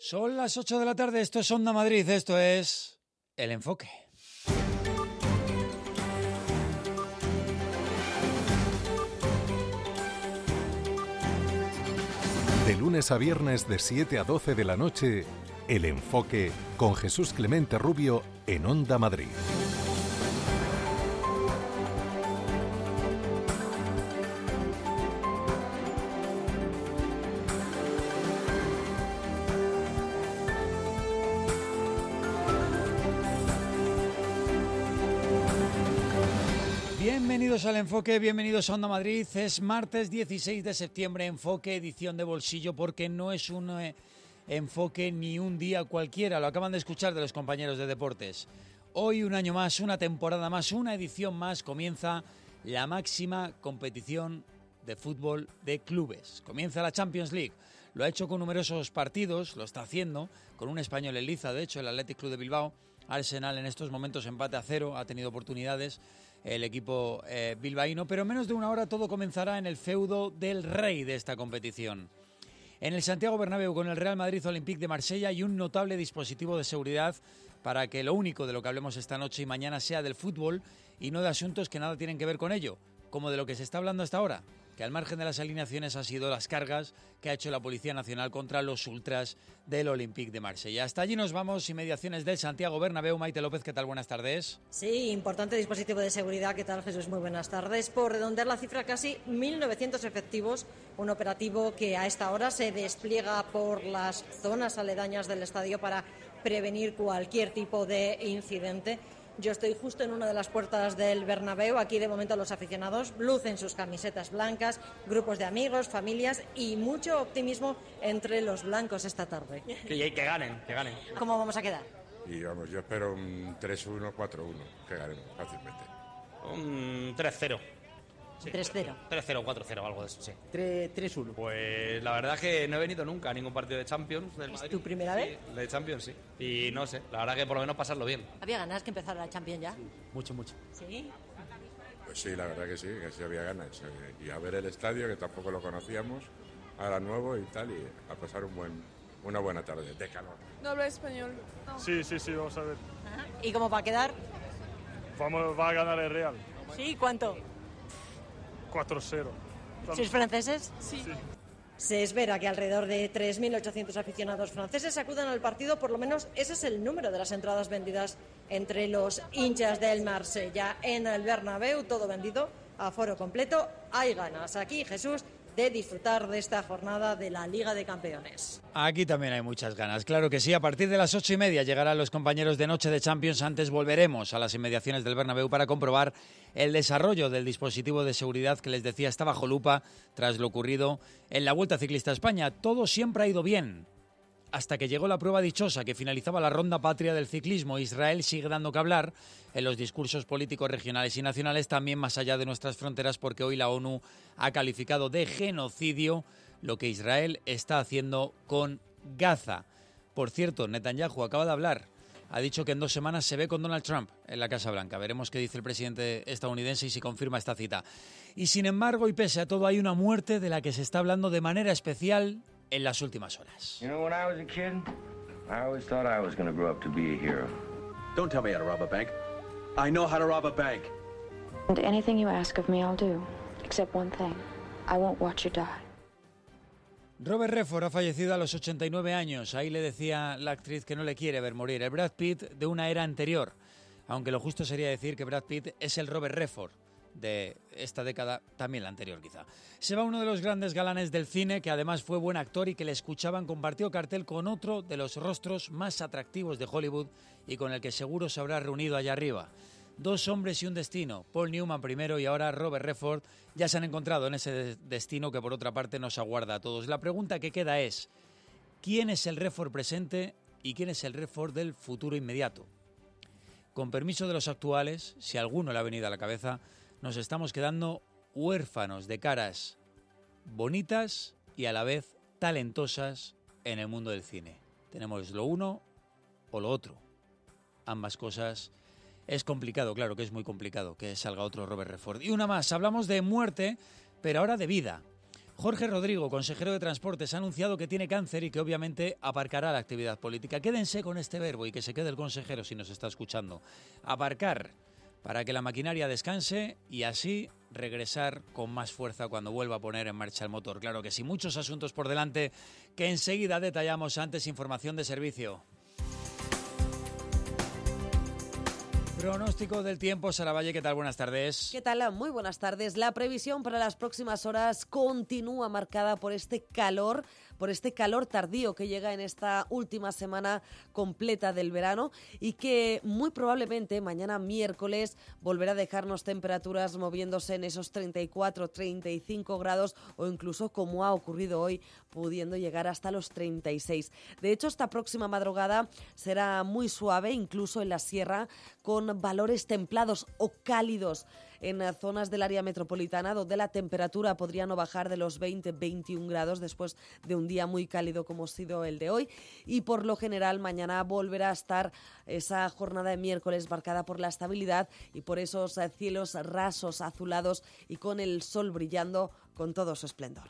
Son las 8 de la tarde, esto es Onda Madrid, esto es El Enfoque. De lunes a viernes de 7 a 12 de la noche, El Enfoque con Jesús Clemente Rubio en Onda Madrid. Bienvenidos al Enfoque, bienvenidos a Onda Madrid. Es martes 16 de septiembre, Enfoque, edición de bolsillo, porque no es un enfoque ni un día cualquiera. Lo acaban de escuchar de los compañeros de deportes. Hoy, un año más, una temporada más, una edición más, comienza la máxima competición de fútbol de clubes. Comienza la Champions League. Lo ha hecho con numerosos partidos, lo está haciendo con un español en liza, de hecho, el Athletic Club de Bilbao. Arsenal en estos momentos empate a 0, ha tenido oportunidades el equipo bilbaíno, pero en menos de una hora todo comenzará en el feudo del rey de esta competición. En el Santiago Bernabéu con el Real Madrid Olympique de Marsella hay un notable dispositivo de seguridad para que lo único de lo que hablemos esta noche y mañana sea del fútbol y no de asuntos que nada tienen que ver con ello, como de lo que se está hablando hasta ahora, que al margen de las alineaciones ha sido las cargas que ha hecho la Policía Nacional contra los ultras del Olympique de Marsella. Hasta allí nos vamos, inmediaciones del Santiago Bernabéu. Maite López, ¿qué tal? Buenas tardes. Sí, importante dispositivo de seguridad. ¿Qué tal, Jesús? Muy buenas tardes. Por redondear la cifra, casi 1.900 efectivos, un operativo que a esta hora se despliega por las zonas aledañas del estadio para prevenir cualquier tipo de incidente. Yo estoy justo en una de las puertas del Bernabéu. Aquí de momento los aficionados lucen sus camisetas blancas, grupos de amigos, familias y mucho optimismo entre los blancos esta tarde. Que ganen. ¿Cómo vamos a quedar? Y vamos, yo espero un 3-1, 4-1, que ganemos fácilmente. Un 3-0. Sí, 3-0. 3-0, 4-0, algo de eso, sí. 3-1. Pues la verdad es que no he venido nunca a ningún partido de Champions del Madrid. ¿Es tu primera vez? Sí, de Champions, sí. Y no sé, la verdad que por lo menos pasarlo bien. ¿Había ganas que empezara la Champions ya? Mucho. Sí. Pues sí, la verdad que sí había ganas. Y a ver el estadio, que tampoco lo conocíamos, ahora nuevo y tal, y a pasar una buena tarde de calor. No hablo español. No. Sí, vamos a ver. ¿Y cómo va a quedar? Va a ganar el Real. Sí, ¿cuánto? 4-0. ¿Sois franceses? Sí. Se espera que alrededor de 3.800 aficionados franceses acudan al partido, por lo menos ese es el número de las entradas vendidas entre los hinchas del Marsella. En el Bernabéu, todo vendido, aforo completo, hay ganas. Aquí, Jesús, de disfrutar de esta jornada de la Liga de Campeones. Aquí también hay muchas ganas, claro que sí. A partir de las 8:30 llegarán los compañeros de Noche de Champions. Antes volveremos a las inmediaciones del Bernabéu para comprobar el desarrollo del dispositivo de seguridad que les decía está bajo lupa tras lo ocurrido en la Vuelta Ciclista a España. Todo siempre ha ido bien, hasta que llegó la prueba dichosa que finalizaba la ronda patria del ciclismo. Israel sigue dando que hablar en los discursos políticos regionales y nacionales, también más allá de nuestras fronteras, porque hoy la ONU ha calificado de genocidio lo que Israel está haciendo con Gaza. Por cierto, Netanyahu acaba de hablar. Ha dicho que en 2 semanas se ve con Donald Trump en la Casa Blanca. Veremos qué dice el presidente estadounidense y si confirma esta cita. Y sin embargo, y pese a todo, hay una muerte de la que se está hablando de manera especial en las últimas horas. You know, when I was a kid, I always thought I was going to grow up to be a hero. Don't tell me how to rob a bank. I know how to rob a bank. And anything you ask of me, I'll do. Except one thing. I won't watch you die. Robert Redford ha fallecido a los 89 años. Ahí le decía la actriz que no le quiere ver morir. El Brad Pitt de una era anterior. Aunque lo justo sería decir que Brad Pitt es el Robert Redford de esta década, también la anterior quizá. Se va uno de los grandes galanes del cine, que además fue buen actor y que le escuchaban, compartió cartel con otro de los rostros más atractivos de Hollywood y con el que seguro se habrá reunido allá arriba. 2 hombres y un destino, Paul Newman primero y ahora Robert Redford, ya se han encontrado en ese destino que por otra parte nos aguarda a todos. La pregunta que queda es, ¿quién es el Redford presente y quién es el Redford del futuro inmediato? Con permiso de los actuales, si alguno le ha venido a la cabeza, nos estamos quedando huérfanos de caras bonitas y a la vez talentosas en el mundo del cine. Tenemos lo uno o lo otro. Ambas cosas. Es complicado, claro que es muy complicado que salga otro Robert Redford. Y una más, hablamos de muerte, pero ahora de vida. Jorge Rodrigo, consejero de Transportes, ha anunciado que tiene cáncer y que obviamente aparcará la actividad política. Quédense con este verbo y que se quede el consejero si nos está escuchando. Aparcar, para que la maquinaria descanse y así regresar con más fuerza cuando vuelva a poner en marcha el motor. Claro que sí, muchos asuntos por delante que enseguida detallamos. Antes, información de servicio. Pronóstico del tiempo, Sara Valle, ¿qué tal? Buenas tardes. ¿Qué tal? Muy buenas tardes. La previsión para las próximas horas continúa marcada por este calor tardío que llega en esta última semana completa del verano y que muy probablemente mañana miércoles volverá a dejarnos temperaturas moviéndose en esos 34, 35 grados o incluso, como ha ocurrido hoy, pudiendo llegar hasta los 36. De hecho, esta próxima madrugada será muy suave, incluso en la sierra, con valores templados o cálidos en zonas del área metropolitana, donde la temperatura podría no bajar de los 20-21 grados después de un día muy cálido como ha sido el de hoy. Y por lo general mañana volverá a estar esa jornada de miércoles marcada por la estabilidad y por esos cielos rasos, azulados y con el sol brillando con todo su esplendor.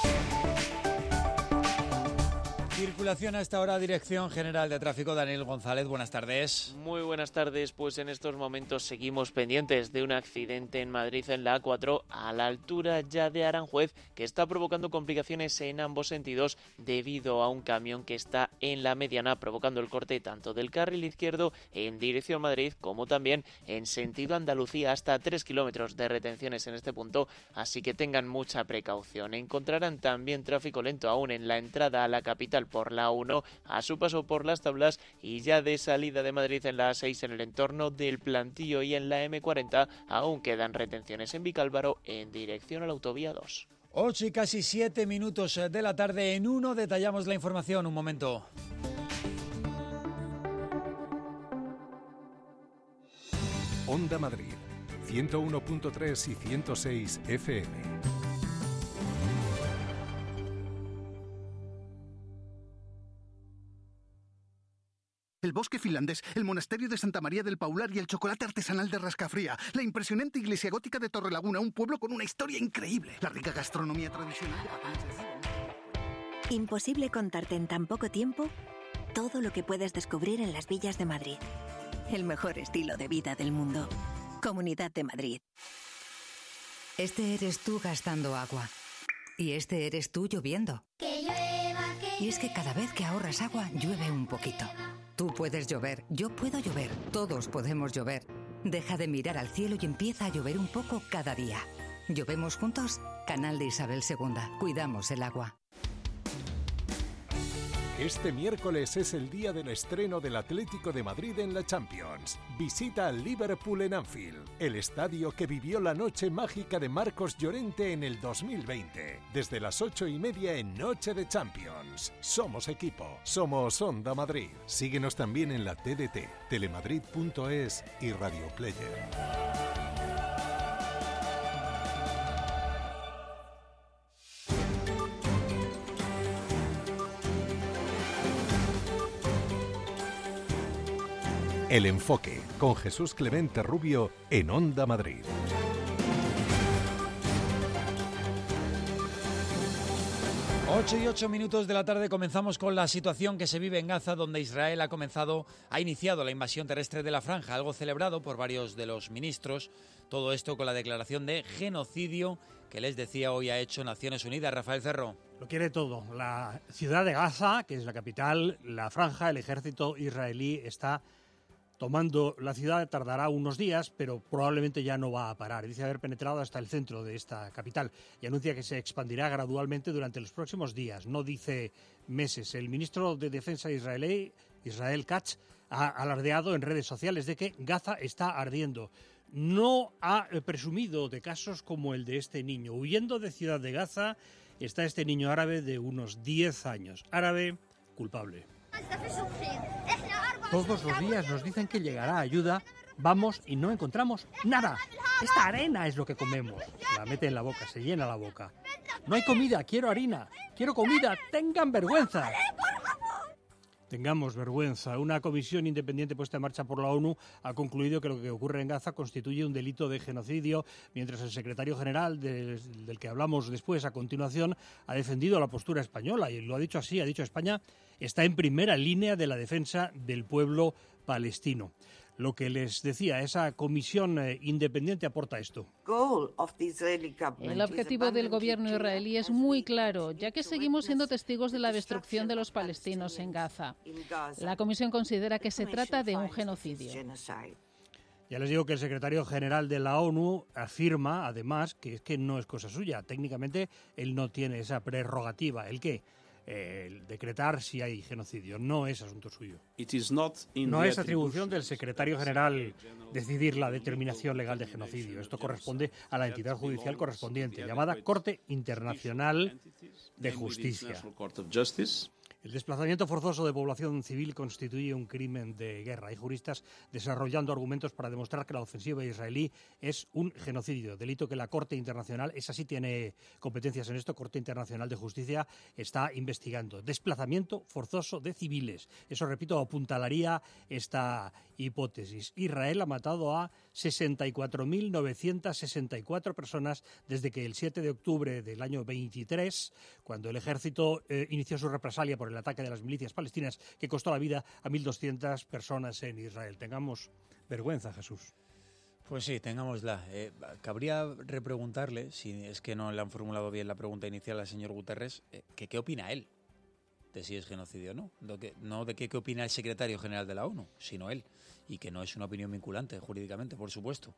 Circulación a esta hora, Dirección General de Tráfico. Daniel González, buenas tardes. Muy buenas tardes, pues en estos momentos seguimos pendientes de un accidente en Madrid en la A4 a la altura ya de Aranjuez que está provocando complicaciones en ambos sentidos debido a un camión que está en la mediana provocando el corte tanto del carril izquierdo en dirección Madrid como también en sentido Andalucía, hasta 3 kilómetros de retenciones en este punto, así que tengan mucha precaución. Encontrarán también tráfico lento aún en la entrada a la capital por la A1, a su paso por las Tablas y ya de salida de Madrid en la A6 en el entorno del Plantío y en la M40 aún quedan retenciones en Vicálvaro en dirección a la autovía 2. 8 y casi 7 minutos de la tarde. En uno detallamos la información. Un momento. Onda Madrid, 101.3 y 106 FM. El bosque finlandés, el monasterio de Santa María del Paular y el chocolate artesanal de Rascafría. La impresionante iglesia gótica de Torrelaguna, un pueblo con una historia increíble. La rica gastronomía tradicional de... Imposible contarte en tan poco tiempo todo lo que puedes descubrir en las villas de Madrid. El mejor estilo de vida del mundo. Comunidad de Madrid. Este eres tú gastando agua. Y este eres tú lloviendo. Que llueva, que y es que cada vez que ahorras agua, llueve un poquito. Tú puedes llover, yo puedo llover, todos podemos llover. Deja de mirar al cielo y empieza a llover un poco cada día. ¿Llovemos juntos? Canal de Isabel II. Cuidamos el agua. Este miércoles es el día del estreno del Atlético de Madrid en la Champions. Visita al Liverpool en Anfield, el estadio que vivió la noche mágica de Marcos Llorente en el 2020. Desde las 8:30 en Noche de Champions. Somos equipo, somos Onda Madrid. Síguenos también en la TDT, telemadrid.es y Radio Player. El Enfoque, con Jesús Clemente Rubio en Onda Madrid. Ocho y 8 minutos de la tarde comenzamos con la situación que se vive en Gaza, donde Israel ha iniciado la invasión terrestre de la franja, algo celebrado por varios de los ministros. Todo esto con la declaración de genocidio que les decía hoy ha hecho Naciones Unidas. Rafael Cerro. Lo quiere todo. La ciudad de Gaza, que es la capital, la franja, el ejército israelí está tomando la ciudad, tardará unos días, pero probablemente ya no va a parar. Dice haber penetrado hasta el centro de esta capital y anuncia que se expandirá gradualmente durante los próximos días, no dice meses. El ministro de Defensa israelí, Israel Katz, ha alardeado en redes sociales de que Gaza está ardiendo. No ha presumido de casos como el de este niño. Huyendo de Ciudad de Gaza está este niño árabe de unos 10 años. Árabe culpable. Todos los días nos dicen que llegará ayuda, vamos y no encontramos nada. Esta arena es lo que comemos. La mete en la boca, se llena la boca. No hay comida, quiero harina, quiero comida, tengan vergüenza. Tengamos vergüenza. Una comisión independiente puesta en marcha por la ONU ha concluido que lo que ocurre en Gaza constituye un delito de genocidio, mientras el secretario general, del que hablamos después a continuación, ha defendido la postura española y lo ha dicho así, ha dicho España está en primera línea de la defensa del pueblo palestino. Lo que les decía, esa comisión independiente aporta esto. El objetivo del gobierno israelí es muy claro, ya que seguimos siendo testigos de la destrucción de los palestinos en Gaza. La comisión considera que se trata de un genocidio. Ya les digo que el secretario general de la ONU afirma, además, que es que no es cosa suya. Técnicamente, él no tiene esa prerrogativa. ¿El qué? El decretar si hay genocidio. No es asunto suyo. No es atribución del secretario general decidir la determinación legal de genocidio. Esto corresponde a la entidad judicial correspondiente, llamada Corte Internacional de Justicia. El desplazamiento forzoso de población civil constituye un crimen de guerra. Hay juristas desarrollando argumentos para demostrar que la ofensiva israelí es un genocidio, delito que la Corte Internacional, esa sí tiene competencias en esto, Corte Internacional de Justicia, está investigando. Desplazamiento forzoso de civiles. Eso, repito, apuntalaría esta hipótesis. Israel ha matado a 64.964 personas desde que el 7 de octubre del año 23, cuando el ejército inició su represalia por el ataque de las milicias palestinas que costó la vida a 1.200 personas en Israel. Tengamos vergüenza, Jesús. Pues sí, tengámosla. Cabría repreguntarle, si es que no le han formulado bien la pregunta inicial al señor Guterres, que qué opina él de si es genocidio o no. No de qué opina el secretario general de la ONU, sino él. Y que no es una opinión vinculante jurídicamente, por supuesto.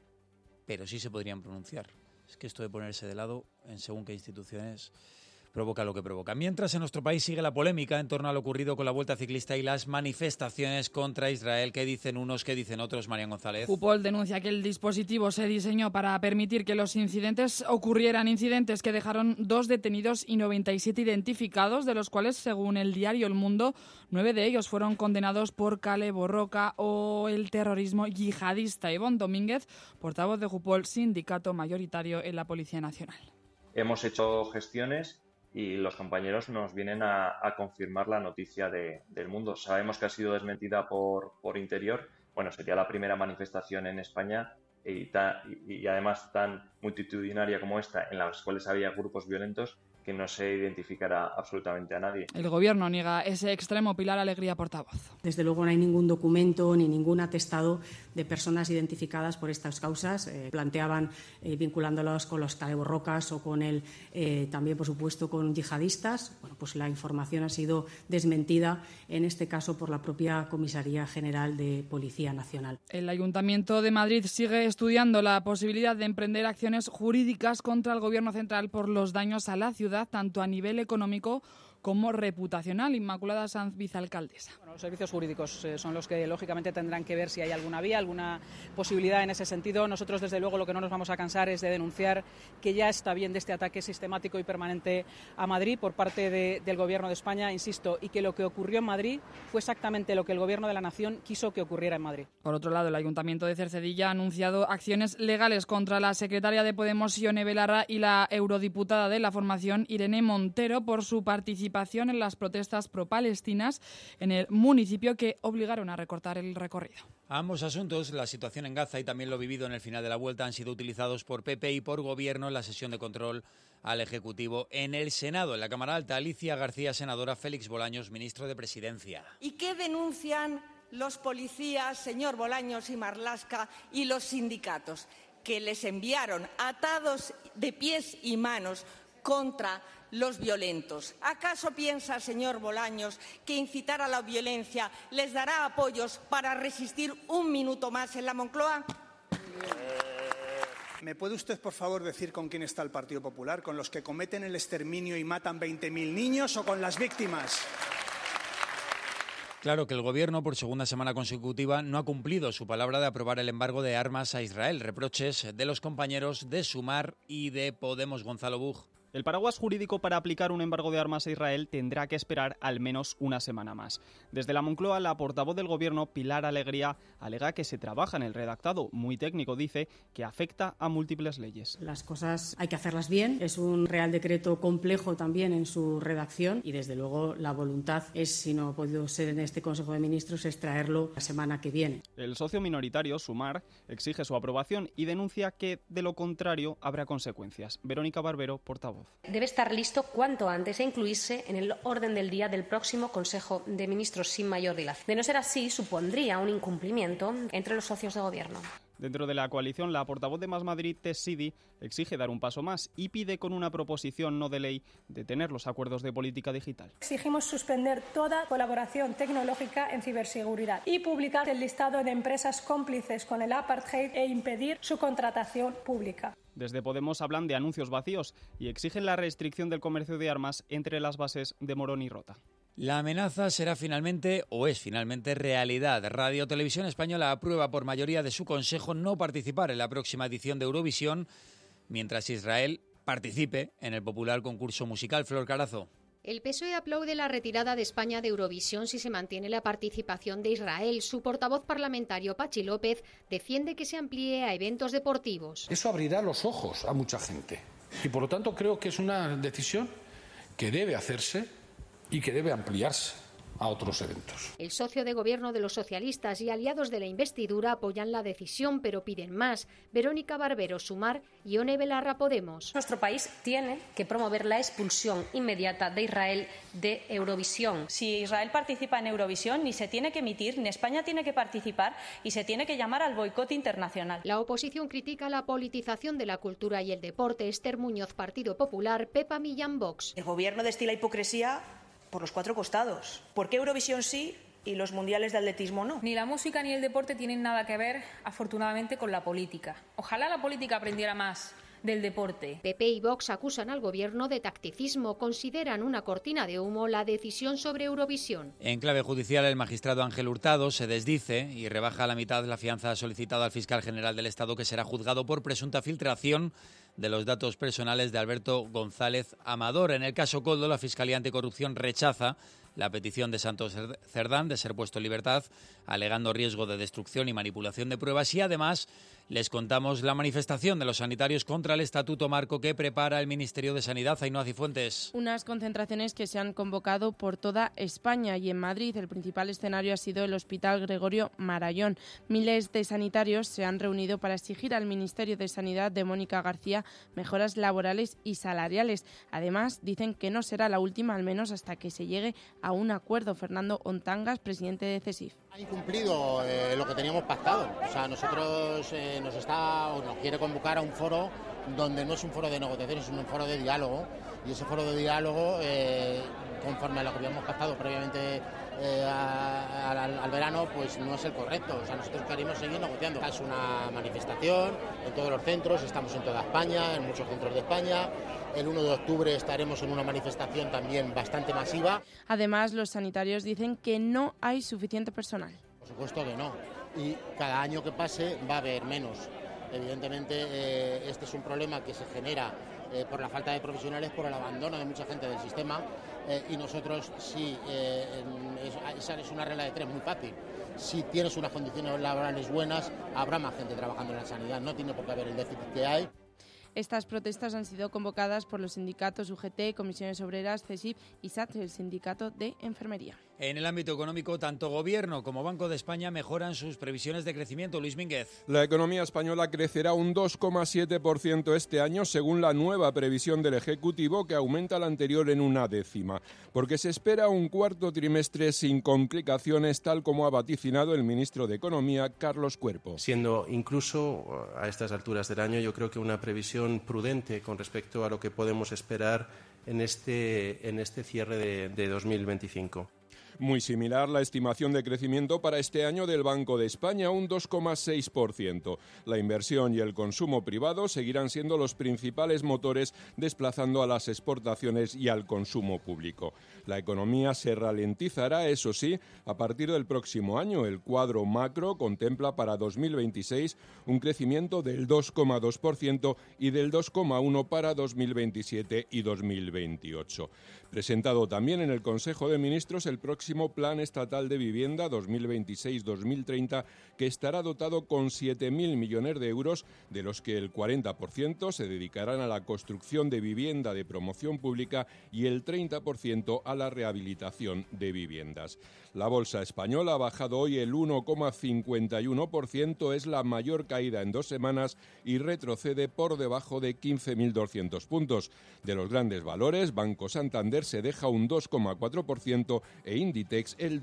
Pero sí se podrían pronunciar. Es que esto de ponerse de lado en según qué instituciones provoca lo que provoca. Mientras en nuestro país sigue la polémica en torno a lo ocurrido con la Vuelta Ciclista y las manifestaciones contra Israel. ¿Qué dicen unos, qué dicen otros? Marian González. Jupol denuncia que el dispositivo se diseñó para permitir que los incidentes ocurrieran. Incidentes que dejaron 2 detenidos y 97 identificados, de los cuales, según el diario El Mundo, 9 de ellos fueron condenados por Kale Borroka o el terrorismo yihadista. Ivonne Domínguez, portavoz de Jupol, sindicato mayoritario en la Policía Nacional. Hemos hecho gestiones y los compañeros nos vienen a confirmar la noticia del Mundo. Sabemos que ha sido desmentida por Interior. Bueno, sería la primera manifestación en España y además tan multitudinaria como esta, en las cuales había grupos violentos, que no se identificará absolutamente a nadie. El Gobierno niega ese extremo. Pilar Alegría, portavoz. Desde luego no hay ningún documento ni ningún atestado de personas identificadas por estas causas. Planteaban vinculándolos con los caleborrocas o con también, por supuesto, con yihadistas. Bueno, pues la información ha sido desmentida, en este caso por la propia Comisaría General de Policía Nacional. El Ayuntamiento de Madrid sigue estudiando la posibilidad de emprender acciones jurídicas contra el Gobierno central por los daños a la ciudad, tanto a nivel económico como reputacional. Inmaculada Sanz, vicealcaldesa. Bueno, los servicios jurídicos son los que lógicamente tendrán que ver si hay alguna vía, alguna posibilidad en ese sentido. Nosotros, desde luego, lo que no nos vamos a cansar es de denunciar que ya está bien de este ataque sistemático y permanente a Madrid por parte del Gobierno de España, insisto, y que lo que ocurrió en Madrid fue exactamente lo que el Gobierno de la Nación quiso que ocurriera en Madrid. Por otro lado, el Ayuntamiento de Cercedilla ha anunciado acciones legales contra la secretaria de Podemos, Ione Belarra, y la eurodiputada de la formación, Irene Montero, por su participación en las protestas pro-palestinas en el municipio que obligaron a recortar el recorrido. Ambos asuntos, la situación en Gaza y también lo vivido en el final de la Vuelta, han sido utilizados por PP y por Gobierno en la sesión de control al Ejecutivo en el Senado. En la Cámara Alta, Alicia García, senadora; Félix Bolaños, ministro de Presidencia. ¿Y qué denuncian los policías, señor Bolaños y Marlaska, y los sindicatos? Que les enviaron atados de pies y manos contra los violentos. ¿Acaso piensa, señor Bolaños, que incitar a la violencia les dará apoyos para resistir un minuto más en la Moncloa? ¿Me puede usted, por favor, decir con quién está el Partido Popular? ¿Con los que cometen el exterminio y matan 20.000 niños o con las víctimas? Claro que el Gobierno, por segunda semana consecutiva, no ha cumplido su palabra de aprobar el embargo de armas a Israel. Reproches de los compañeros de Sumar y de Podemos. Gonzalo Bug. El paraguas jurídico para aplicar un embargo de armas a Israel tendrá que esperar al menos una semana más. Desde la Moncloa, la portavoz del Gobierno, Pilar Alegría, alega que se trabaja en el redactado, muy técnico, dice, que afecta a múltiples leyes. Las cosas hay que hacerlas bien. Es un Real Decreto complejo también en su redacción y, desde luego, la voluntad es, si no ha podido ser en este Consejo de Ministros, es traerlo la semana que viene. El socio minoritario, Sumar, exige su aprobación y denuncia que, de lo contrario, habrá consecuencias. Verónica Barbero, portavoz. Debe estar listo cuanto antes e incluirse en el orden del día del próximo Consejo de Ministros sin mayor dilación. De no ser así, supondría un incumplimiento entre los socios de gobierno. Dentro de la coalición, la portavoz de Más Madrid, Tess Sidi, exige dar un paso más y pide con una proposición no de ley detener los acuerdos de política digital. Exigimos suspender toda colaboración tecnológica en ciberseguridad y publicar el listado de empresas cómplices con el apartheid e impedir su contratación pública. Desde Podemos hablan de anuncios vacíos y exigen la restricción del comercio de armas entre las bases de Morón y Rota. La amenaza será finalmente, o es finalmente, realidad. Radio Televisión Española aprueba por mayoría de su Consejo no participar en la próxima edición de Eurovisión, mientras Israel participe en el popular concurso musical. Flor Carazo. El PSOE aplaude la retirada de España de Eurovisión si se mantiene la participación de Israel. Su portavoz parlamentario, Pachi López, defiende que se amplíe a eventos deportivos. Eso abrirá los ojos a mucha gente y, por lo tanto, creo que es una decisión que debe hacerse y que debe ampliarse a otros eventos. El socio de gobierno de los socialistas y aliados de la investidura apoyan la decisión, pero piden más. Verónica Barbero, Sumar, y Ione Belarra, Podemos. Nuestro país tiene que promover la expulsión inmediata de Israel de Eurovisión. Si Israel participa en Eurovisión, ni se tiene que emitir, ni España tiene que participar y se tiene que llamar al boicot internacional. La oposición critica la politización de la cultura y el deporte. Esther Muñoz, Partido Popular, Pepa Millán, Vox. El gobierno destila hipocresía por los cuatro costados. ¿Por qué Eurovisión sí y los mundiales de atletismo no? Ni la música ni el deporte tienen nada que ver, afortunadamente, con la política. Ojalá la política aprendiera más del deporte. PP y Vox acusan al gobierno de tacticismo. Consideran una cortina de humo la decisión sobre Eurovisión. En clave judicial, el magistrado Ángel Hurtado se desdice y rebaja a la mitad la fianza solicitada al fiscal general del Estado, que será juzgado por presunta filtración de los datos personales de Alberto González Amador. En el caso Koldo, la Fiscalía Anticorrupción rechaza la petición de Santos Cerdán de ser puesto en libertad, alegando riesgo de destrucción y manipulación de pruebas. Y además les contamos la manifestación de los sanitarios contra el Estatuto Marco que prepara el Ministerio de Sanidad. Ainhoa Cifuentes. Unas concentraciones que se han convocado por toda España, y en Madrid el principal escenario ha sido el Hospital Gregorio Marañón. Miles de sanitarios se han reunido para exigir al Ministerio de Sanidad de Mónica García mejoras laborales y salariales. Además, dicen que no será la última, al menos hasta que se llegue a un acuerdo. Fernando Ontangas, presidente de CESIF. Ha incumplido lo que teníamos pactado. O sea, nosotros nos quiere convocar a un foro donde no es un foro de negociación, es un foro de diálogo. Y ese foro de diálogo, conforme a lo que habíamos pactado previamente al verano, pues no es el correcto. O sea, nosotros queremos seguir negociando. Es una manifestación en todos los centros, estamos en toda España, en muchos centros de España. El 1 de octubre estaremos en una manifestación también bastante masiva. Además, los sanitarios dicen que no hay suficiente personal. Por supuesto que no. Y cada año que pase va a haber menos. Evidentemente, este es un problema que se genera por la falta de profesionales, por el abandono de mucha gente del sistema. Y nosotros, esa es una regla de tres muy fácil. Si tienes unas condiciones laborales buenas, habrá más gente trabajando en la sanidad. No tiene por qué haber el déficit que hay. Estas protestas han sido convocadas por los sindicatos UGT, Comisiones Obreras, CESIF y SAT, el sindicato de enfermería. En el ámbito económico, tanto Gobierno como Banco de España mejoran sus previsiones de crecimiento. Luis Mínguez. La economía española crecerá un 2,7% este año, según la nueva previsión del Ejecutivo, que aumenta la anterior en 1/10, porque se espera un cuarto trimestre sin complicaciones, tal como ha vaticinado el ministro de Economía, Carlos Cuerpo. Siendo incluso a estas alturas del año, yo creo que una previsión prudente con respecto a lo que podemos esperar en este cierre de 2025. Muy similar la estimación de crecimiento para este año del Banco de España, un 2,6%. La inversión y el consumo privado seguirán siendo los principales motores desplazando a las exportaciones y al consumo público. La economía se ralentizará, eso sí, a partir del próximo año. El cuadro macro contempla para 2026 un crecimiento del 2,2% y del 2,1% para 2027 y 2028. Presentado también en el Consejo de Ministros el próximo Plan Estatal de Vivienda 2026-2030, que estará dotado con 7.000 millones de euros, de los que el 40% se dedicarán a la construcción de vivienda de promoción pública y el 30% a la rehabilitación de viviendas. La bolsa española ha bajado hoy el 1,51%, es la mayor caída en 2 semanas y retrocede por debajo de 15.200 puntos. De los grandes valores, Banco Santander se deja un 2,4% e Inditex el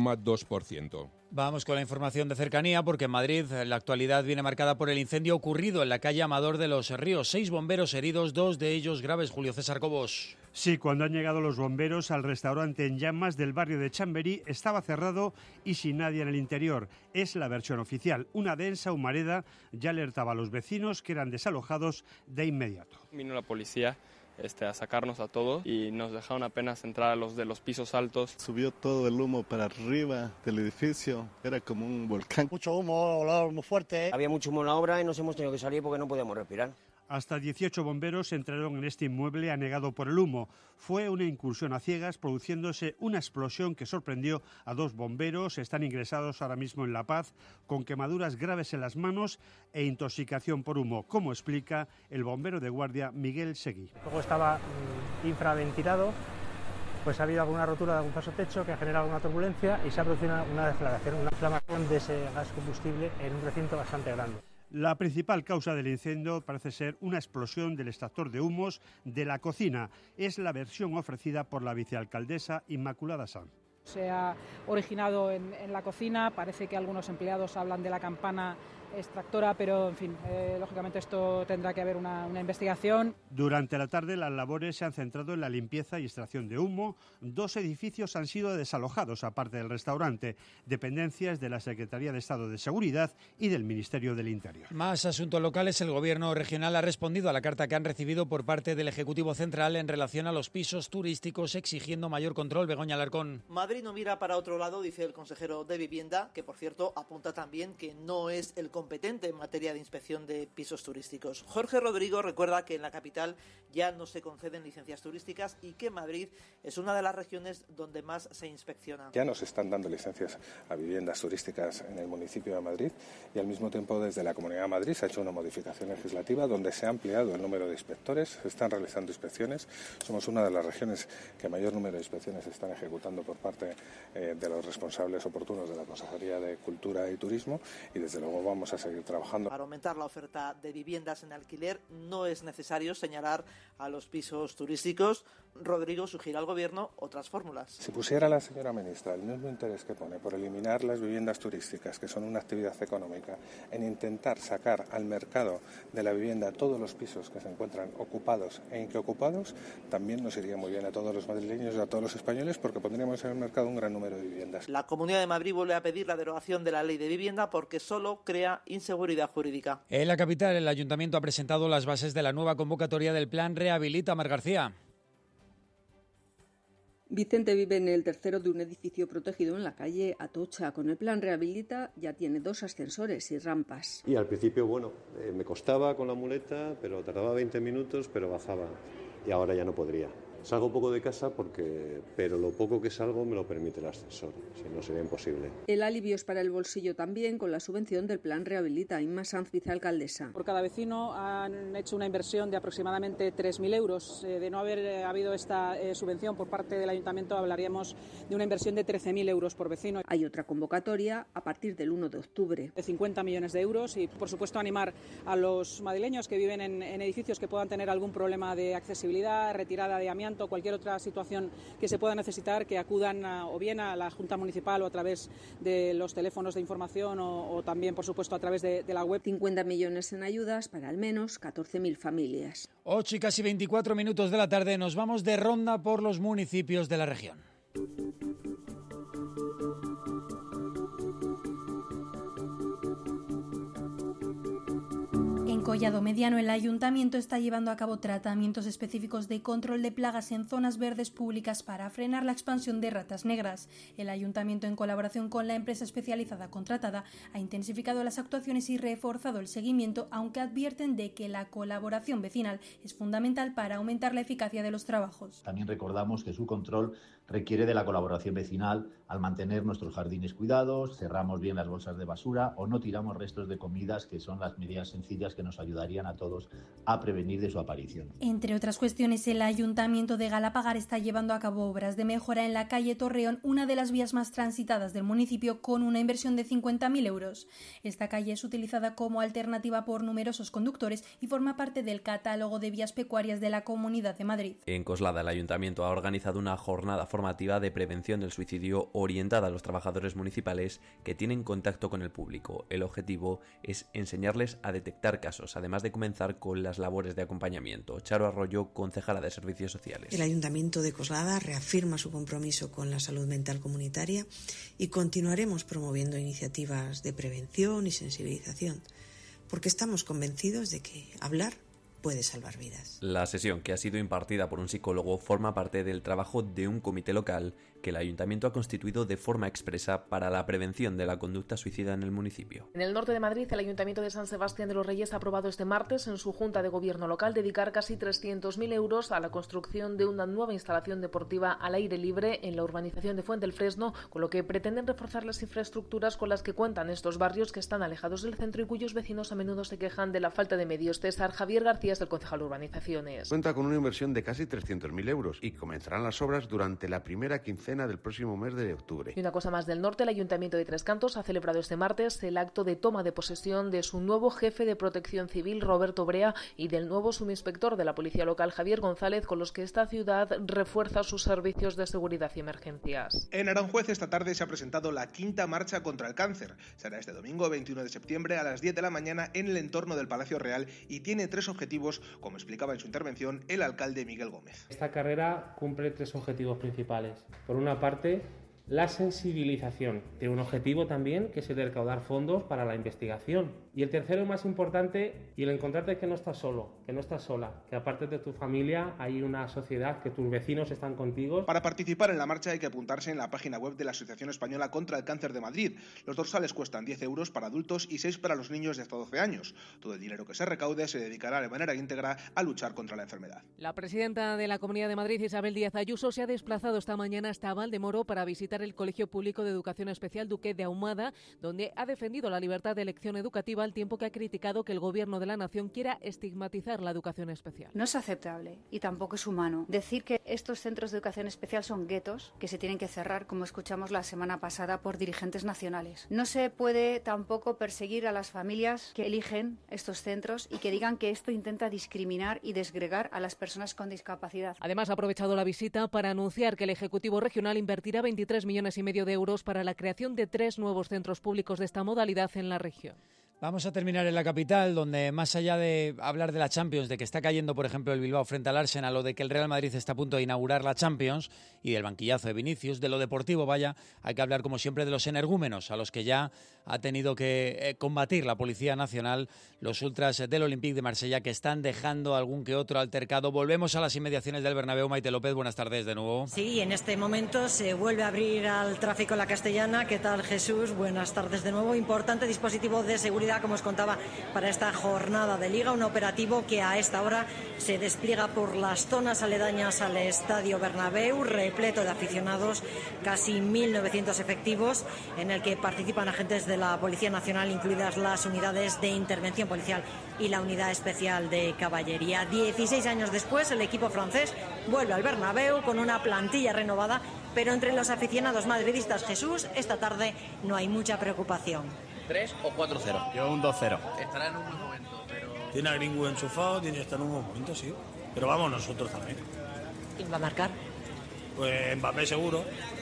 2,2%. Vamos con la información de cercanía, porque en Madrid la actualidad viene marcada por el incendio ocurrido en la calle Amador de los Ríos. 6 bomberos heridos, 2 de ellos graves. Julio César Cobos. Sí, cuando han llegado los bomberos al restaurante en llamas del barrio de Chamberí, estaba cerrado y sin nadie en el interior. Es la versión oficial. Una densa humareda ya alertaba a los vecinos, que eran desalojados de inmediato. Vino la policía a sacarnos a todos y nos dejaron apenas entrar a los de los pisos altos. Subió todo el humo para arriba del edificio, era como un volcán. Mucho humo, olor muy fuerte. Había mucho humo en la obra y nos hemos tenido que salir porque no podíamos respirar. Hasta 18 bomberos entraron en este inmueble anegado por el humo. Fue una incursión a ciegas, produciéndose una explosión que sorprendió a 2 bomberos. Están ingresados ahora mismo en La Paz con quemaduras graves en las manos e intoxicación por humo, como explica el bombero de guardia Miguel Seguí. Luego estaba infraventilado, pues ha habido alguna rotura de algún pasotecho que ha generado una turbulencia y se ha producido una deflagración, una inflamación de ese gas combustible en un recinto bastante grande. La principal causa del incendio parece ser una explosión del extractor de humos de la cocina. Es la versión ofrecida por la vicealcaldesa Inmaculada Sanz. Se ha originado en la cocina, parece que algunos empleados hablan de la campana extractora, pero en fin, lógicamente esto tendrá que haber una investigación. Durante la tarde las labores se han centrado en la limpieza y extracción de humo. 2 edificios han sido desalojados, aparte del restaurante, dependencias de la Secretaría de Estado de Seguridad y del Ministerio del Interior. Más asuntos locales. El Gobierno regional ha respondido a la carta que han recibido por parte del Ejecutivo Central en relación a los pisos turísticos, exigiendo mayor control. Begoña Alarcón. Madrid no mira para otro lado, dice el consejero de Vivienda, que por cierto apunta también que no es el competente en materia de inspección de pisos turísticos. Jorge Rodrigo recuerda que en la capital ya no se conceden licencias turísticas y que Madrid es una de las regiones donde más se inspecciona. Ya nos están dando licencias a viviendas turísticas en el municipio de Madrid y al mismo tiempo desde la Comunidad de Madrid se ha hecho una modificación legislativa donde se ha ampliado el número de inspectores, se están realizando inspecciones. Somos una de las regiones que mayor número de inspecciones se están ejecutando por parte de los responsables oportunos de la Consejería de Cultura y Turismo y desde luego vamos a seguir trabajando. Para aumentar la oferta de viviendas en alquiler no es necesario señalar a los pisos turísticos. Rodrigo sugiere al Gobierno otras fórmulas. Si pusiera la señora ministra el mismo interés que pone por eliminar las viviendas turísticas, que son una actividad económica, en intentar sacar al mercado de la vivienda todos los pisos que se encuentran ocupados e inquiocupados, también nos iría muy bien a todos los madrileños y a todos los españoles porque pondríamos en el mercado un gran número de viviendas. La Comunidad de Madrid vuelve a pedir la derogación de la Ley de Vivienda porque solo crea inseguridad jurídica. En la capital, el Ayuntamiento ha presentado las bases de la nueva convocatoria del Plan Rehabilita. Mar García. Vicente vive en el tercero de un edificio protegido en la calle Atocha. Con el Plan Rehabilita ya tiene 2 ascensores y rampas. Y al principio, me costaba con la muleta, pero tardaba 20 minutos, pero bajaba. Y ahora ya no podría. Salgo poco de casa pero lo poco que salgo me lo permite el ascensor, si no sería imposible. El alivio es para el bolsillo también con la subvención del Plan Rehabilita. Inma Sanz, vicealcaldesa. Por cada vecino han hecho una inversión de aproximadamente 3.000 euros. De no haber habido esta subvención por parte del Ayuntamiento hablaríamos de una inversión de 13.000 euros por vecino. Hay otra convocatoria a partir del 1 de octubre. De 50 millones de euros y por supuesto animar a los madrileños que viven en edificios que puedan tener algún problema de accesibilidad, retirada de amianto, cualquier otra situación que se pueda necesitar, que acudan o bien a la Junta Municipal o a través de los teléfonos de información o también, por supuesto, a través de la web. 50 millones en ayudas para al menos 14.000 familias. 8 y casi 24 minutos de la tarde, nos vamos de ronda por los municipios de la región. Collado Mediano, el Ayuntamiento está llevando a cabo tratamientos específicos de control de plagas en zonas verdes públicas para frenar la expansión de ratas negras. El Ayuntamiento, en colaboración con la empresa especializada contratada, ha intensificado las actuaciones y reforzado el seguimiento, aunque advierten de que la colaboración vecinal es fundamental para aumentar la eficacia de los trabajos. También recordamos que su control requiere de la colaboración vecinal al mantener nuestros jardines cuidados, cerramos bien las bolsas de basura o no tiramos restos de comidas, que son las medidas sencillas que nos ayudarían a todos a prevenir de su aparición. Entre otras cuestiones, el Ayuntamiento de Galapagar está llevando a cabo obras de mejora en la calle Torreón, una de las vías más transitadas del municipio, con una inversión de 50.000 euros. Esta calle es utilizada como alternativa por numerosos conductores y forma parte del catálogo de vías pecuarias de la Comunidad de Madrid. En Coslada, el Ayuntamiento ha organizado una jornada formativa de prevención del suicidio orientada a los trabajadores municipales que tienen contacto con el público. El objetivo es enseñarles a detectar casos, además de comenzar con las labores de acompañamiento. Charo Arroyo, concejala de Servicios Sociales. El Ayuntamiento de Coslada reafirma su compromiso con la salud mental comunitaria y continuaremos promoviendo iniciativas de prevención y sensibilización, porque estamos convencidos de que hablar puede salvar vidas. La sesión, que ha sido impartida por un psicólogo, forma parte del trabajo de un comité local que el Ayuntamiento ha constituido de forma expresa para la prevención de la conducta suicida en el municipio. En el norte de Madrid, el Ayuntamiento de San Sebastián de los Reyes ha aprobado este martes en su Junta de Gobierno local dedicar casi 300.000 euros a la construcción de una nueva instalación deportiva al aire libre en la urbanización de Fuente del Fresno, con lo que pretenden reforzar las infraestructuras con las que cuentan estos barrios que están alejados del centro y cuyos vecinos a menudo se quejan de la falta de medios. César Javier García es el concejal de Urbanizaciones. Cuenta con una inversión de casi 300.000 euros y comenzarán las obras durante la primera quincena del próximo mes de octubre. Y una cosa más del norte, el Ayuntamiento de Tres Cantos ha celebrado este martes el acto de toma de posesión de su nuevo jefe de Protección Civil, Roberto Brea, y del nuevo subinspector de la Policía Local, Javier González, con los que esta ciudad refuerza sus servicios de seguridad y emergencias. En Aranjuez esta tarde se ha presentado la quinta marcha contra el cáncer. Será este domingo 21 de septiembre a las 10 de la mañana en el entorno del Palacio Real y tiene 3 objetivos, como explicaba en su intervención el alcalde Miguel Gómez. Esta carrera cumple 3 objetivos principales. Por una parte, la sensibilización. Tiene un objetivo también, que es el de recaudar fondos para la investigación. Y el tercero, más importante, y el encontrarte que no estás solo, que no estás sola, que aparte de tu familia hay una sociedad, que tus vecinos están contigo. Para participar en la marcha hay que apuntarse en la página web de la Asociación Española contra el Cáncer de Madrid. Los dorsales cuestan 10 euros para adultos y 6 para los niños de hasta 12 años. Todo el dinero que se recaude se dedicará de manera íntegra a luchar contra la enfermedad. La presidenta de la Comunidad de Madrid, Isabel Díaz Ayuso, se ha desplazado esta mañana hasta Valdemoro para visitar el Colegio Público de Educación Especial Duque de Ahumada, donde ha defendido la libertad de elección educativa, al tiempo que ha criticado que el Gobierno de la Nación quiera estigmatizar la educación especial. No es aceptable y tampoco es humano decir que estos centros de educación especial son guetos que se tienen que cerrar, como escuchamos la semana pasada por dirigentes nacionales. No se puede tampoco perseguir a las familias que eligen estos centros y que digan que esto intenta discriminar y desgregar a las personas con discapacidad. Además, ha aprovechado la visita para anunciar que el Ejecutivo Regional invertirá 23,5 millones de euros para la creación de 3 nuevos centros públicos de esta modalidad en la región. Vamos a terminar en la capital, donde más allá de hablar de la Champions, de que está cayendo, por ejemplo, el Bilbao frente al Arsenal, o de que el Real Madrid está a punto de inaugurar la Champions, y del banquillazo de Vinicius, de lo deportivo, vaya, hay que hablar, como siempre, de los energúmenos, a los que ya ha tenido que combatir la Policía Nacional, los ultras del Olympique de Marsella, que están dejando algún que otro altercado. Volvemos a las inmediaciones del Bernabéu. Maite López, buenas tardes de nuevo. Sí, en este momento se vuelve a abrir al tráfico en la Castellana. ¿Qué tal, Jesús? Buenas tardes de nuevo. Importante dispositivo de seguridad, como os contaba, para esta jornada de Liga, un operativo que a esta hora se despliega por las zonas aledañas al Estadio Bernabéu, repleto de aficionados, casi 1.900 efectivos, en el que participan agentes de la Policía Nacional, incluidas las unidades de intervención policial y la unidad especial de caballería. 16 años después, el equipo francés vuelve al Bernabéu con una plantilla renovada, pero entre los aficionados madridistas, Jesús, esta tarde no hay mucha preocupación. 3 o 4-0. Yo un 2-0. Estará en un buen momento, pero... Tiene a Greenwood enchufado, tiene que estar en un buen momento, sí. Pero vamos, nosotros también. ¿Quién va a marcar? Pues Mbappé seguro.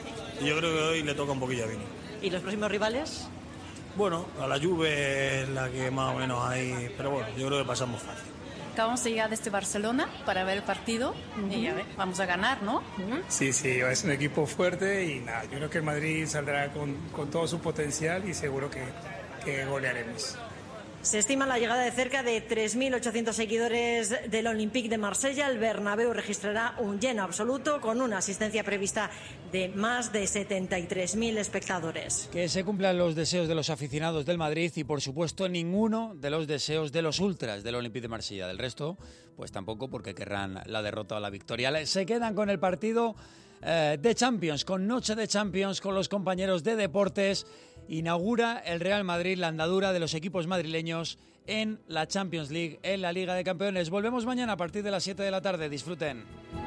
Y yo creo que hoy le toca un poquillo a Vini. ¿Y los próximos rivales? Bueno, a la Juve es la que más o menos hay, pero bueno, yo creo que pasamos fácil. Acabamos de llegar desde Barcelona para ver el partido y a ver, vamos a ganar, ¿no? Sí, es un equipo fuerte y nada, yo creo que el Madrid saldrá con todo su potencial y seguro que golearemos. Se estima la llegada de cerca de 3.800 seguidores del Olympique de Marsella. El Bernabéu registrará un lleno absoluto con una asistencia prevista de más de 73.000 espectadores. Que se cumplan los deseos de los aficionados del Madrid y, por supuesto, ninguno de los deseos de los ultras del Olympique de Marsella. Del resto, pues tampoco, porque querrán la derrota o la victoria. Se quedan con el partido de Champions, con noche de Champions, con los compañeros de deportes. Inaugura el Real Madrid la andadura de los equipos madrileños en la Champions League, en la Liga de Campeones. Volvemos mañana a partir de las 7 de la tarde. Disfruten.